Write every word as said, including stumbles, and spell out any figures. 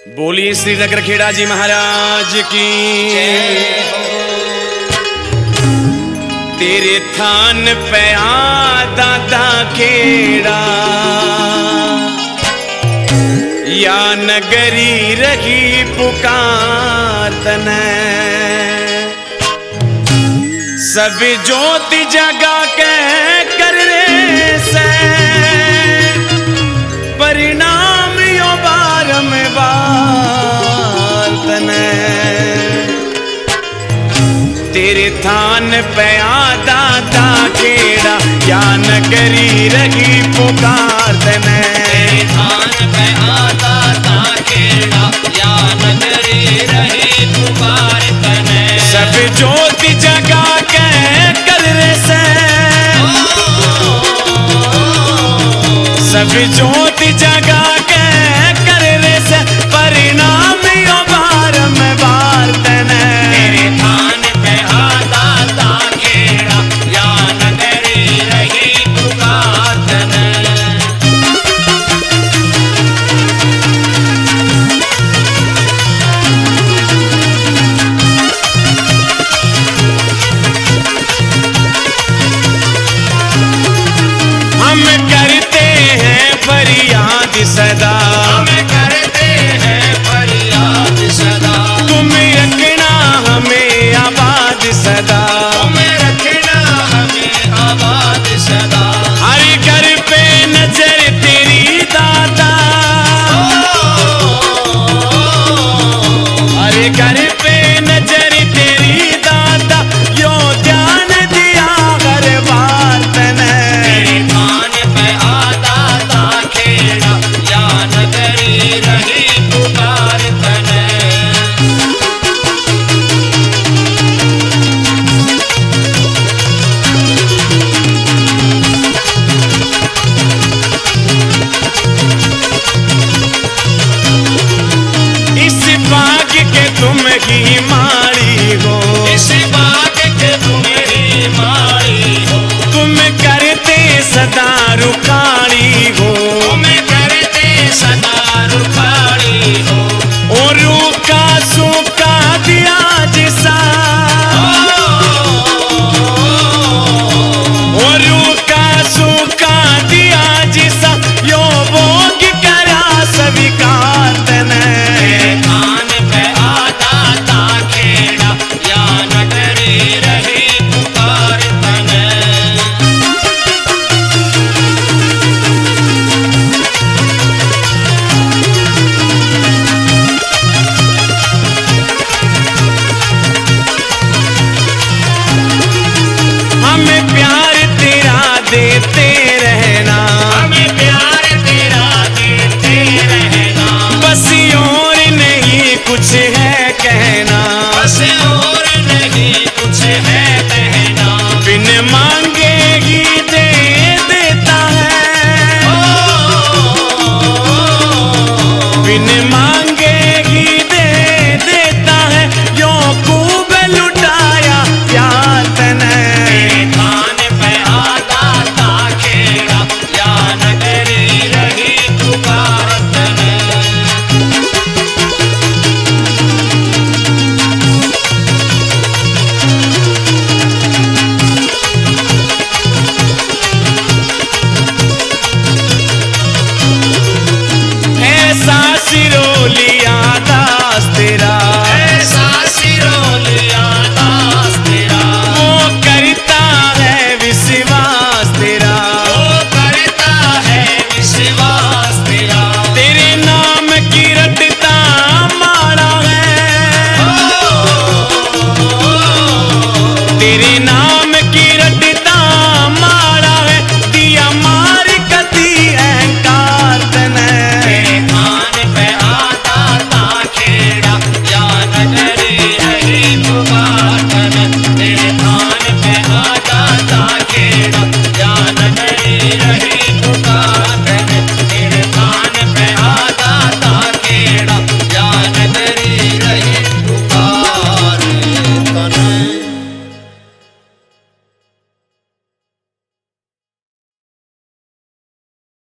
बोलिए श्री नगर खेड़ा जी महाराज की जय हो। तेरे थान पे आ दादा खेड़ा या नगरी रही पुकार तने सब ज्योति जगा के कर रे से परिणाम यो बार में बार तने तेरे थान पे आ दादा खेड़ा या नगरी रही पुकार तने तेरे थान पे आ दादा खेड़ा या नगरी रही पुकार तने सब ज्योति जगा के कर रे से सब ज्योति जगा के कर रे से परिणाम यो बार में बार तने तेरे थान पे आ दादा खेड़ा या नगरी रही पुकार तने हम करते हैं फरियाद सदा हम करते हैं फरियाद सदा तुम रखना हमें आबाद सदा तुम रखना हमें आबाद सदा हर घर पे नजर तेरी दादा हर घर पे नजर तेरी दादा यो ध्यान दिया हर बार तने तेरे थान पे आ दादा खेड़ा या नगरी रही पुकार तने इस बाग के तुम ही माली हो इस बात के तुम ही मारी हो तुम करते सदा रुखाड़ी हो तुम करते सदा रुखाड़ी हो और रूखा सूखा दिया